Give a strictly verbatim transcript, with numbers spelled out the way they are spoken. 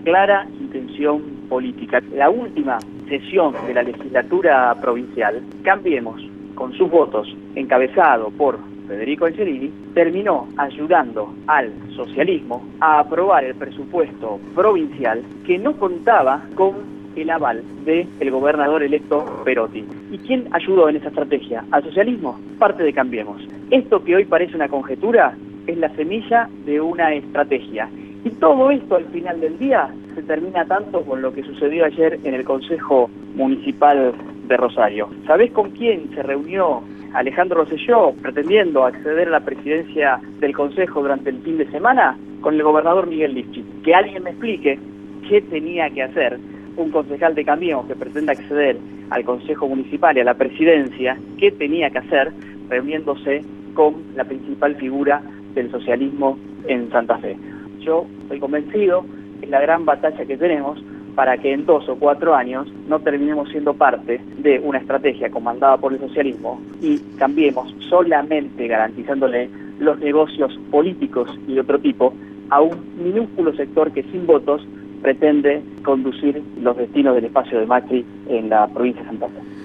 clara intención política. La última sesión de la legislatura provincial, Cambiemos, con sus votos, encabezado por Federico Angelini, terminó ayudando al socialismo a aprobar el presupuesto provincial que no contaba con el aval del gobernador electo Perotti. ¿Y quién ayudó en esa estrategia? ¿Al socialismo? Parte de Cambiemos. Esto que hoy parece una conjetura es la semilla de una estrategia. Y todo esto al final del día se termina tanto con lo que sucedió ayer en el Consejo Municipal de Rosario. ¿Sabés con quién se reunió Alejandro Rosselló pretendiendo acceder a la presidencia del Consejo durante el fin de semana? Con el gobernador Miguel Lifchit. Que alguien me explique qué tenía que hacer un concejal de Cambiemos que pretende acceder al Consejo Municipal y a la presidencia, qué tenía que hacer reuniéndose con la principal figura del socialismo en Santa Fe. Yo estoy convencido que es la gran batalla que tenemos para que en dos o cuatro años no terminemos siendo parte de una estrategia comandada por el socialismo y Cambiemos solamente garantizándole los negocios políticos y de otro tipo a un minúsculo sector que sin votos pretende conducir los destinos del espacio de Macri en la provincia de Santa Fe.